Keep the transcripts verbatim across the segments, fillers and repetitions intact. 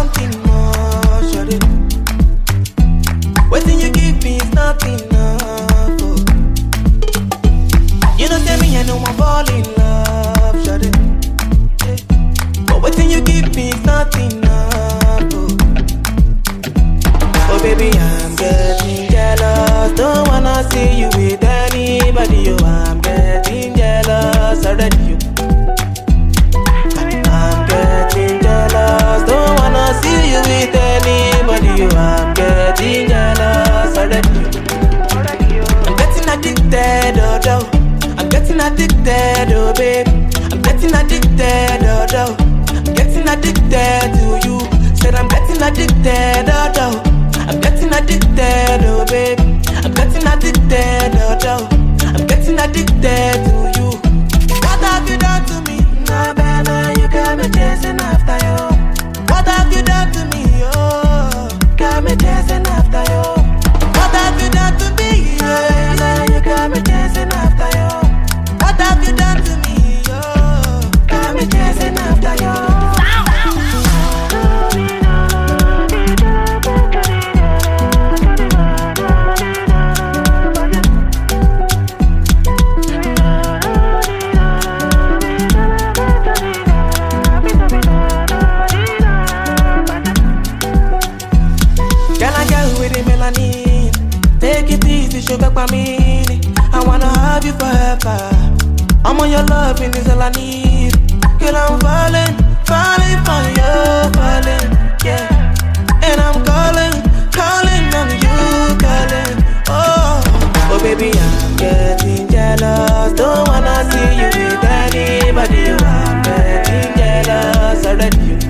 something more, shawty. Waiting you give me is not enough. Oh. You know tell me I know I fall in love, shawty. Yeah. But waiting you give me is not enough. Oh. Oh baby, I'm getting jealous. Don't wanna see you with anybody. Oh, I'm getting jealous already. You. I'm getting jealous. Don't wanna see you with anybody. Oh, I'm getting jealous already. You. I'm getting addicted, oh, oh. I'm getting addicted, oh baby. I'm getting addicted, oh, oh. I'm getting addicted to you. Said I'm getting addicted, oh, oh. I'm getting addicted, oh baby. I'm getting addicted, oh, oh. I'm getting addicted to you. What have you done to me? Nah, baby, you got me chasing after you. What have you done to me? Oh, got me chasing after you. What have you done to me? Yeah, yeah, you got me chasing after you. What have you done to me? Oh, got me chasing after you. Take it easy, sugar for me. I wanna have you forever. I'm on your love, and it's all I need. Girl, I'm falling, falling for you, falling, yeah. And I'm calling, calling on you, calling. Oh, oh baby, I'm getting jealous. Don't wanna see you with anybody. I'm getting jealous already.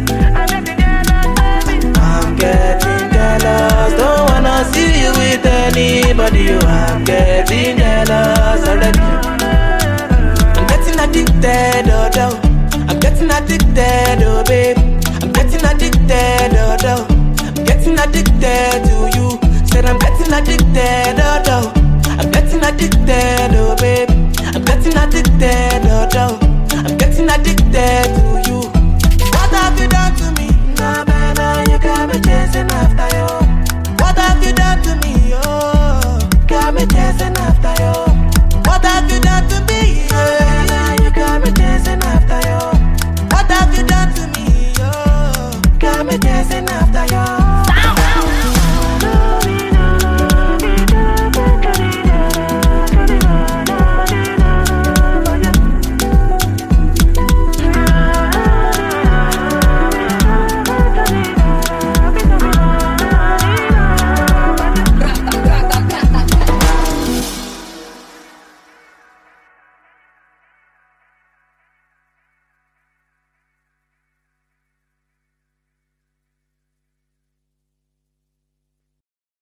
I'm getting jealous. Don't wanna see you with anybody. You, I'm getting jealous already. I'm getting addicted, oh, oh. I'm getting addicted, oh baby. I'm getting addicted, oh, oh. I'm getting addicted to you. Said I'm getting addicted, oh, oh. I'm getting addicted, oh baby. I'm getting addicted, oh, oh.